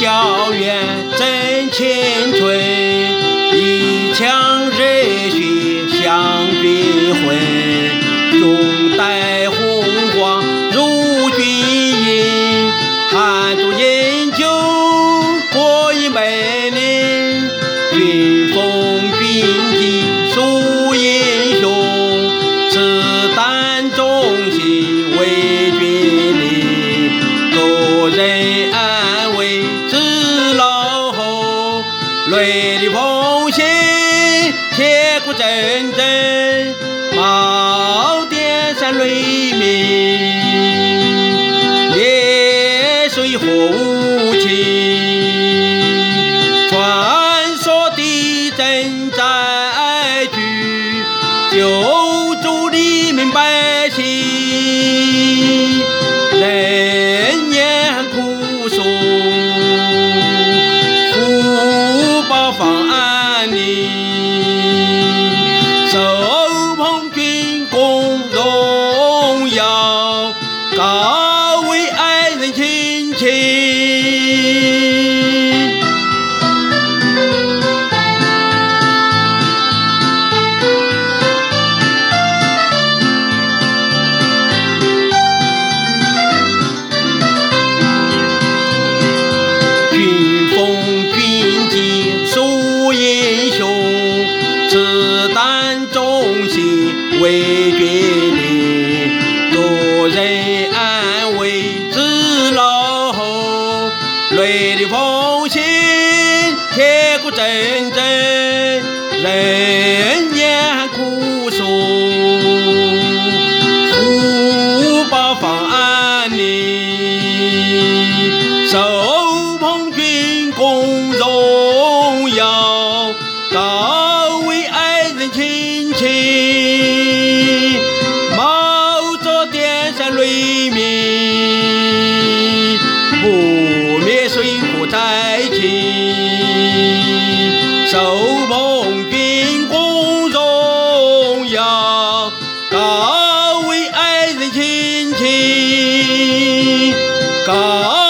校园真青春，一腔热血向军魂，胸带红光如军营，汗珠饮酒过一美龄，军风军纪树英雄，赤胆忠心为军令，个人安危知老后，泪里奉献铁骨铮铮，冒点山雷鸣，烈水火无情，传说的征战局，救助黎民百姓，人言苦诉，护保防安宁，手捧军功荣耀，高为爱人亲情。军风军纪树英雄，赤胆忠心为军令，个人安危知老后，泪里奉献铁骨铮铮，人言苦诉，护保防安宁，手捧军功荣耀，高为爱人亲情，冒着点山雷鸣，不灭水火灾情，手捧军功荣耀，高为爱人亲情，高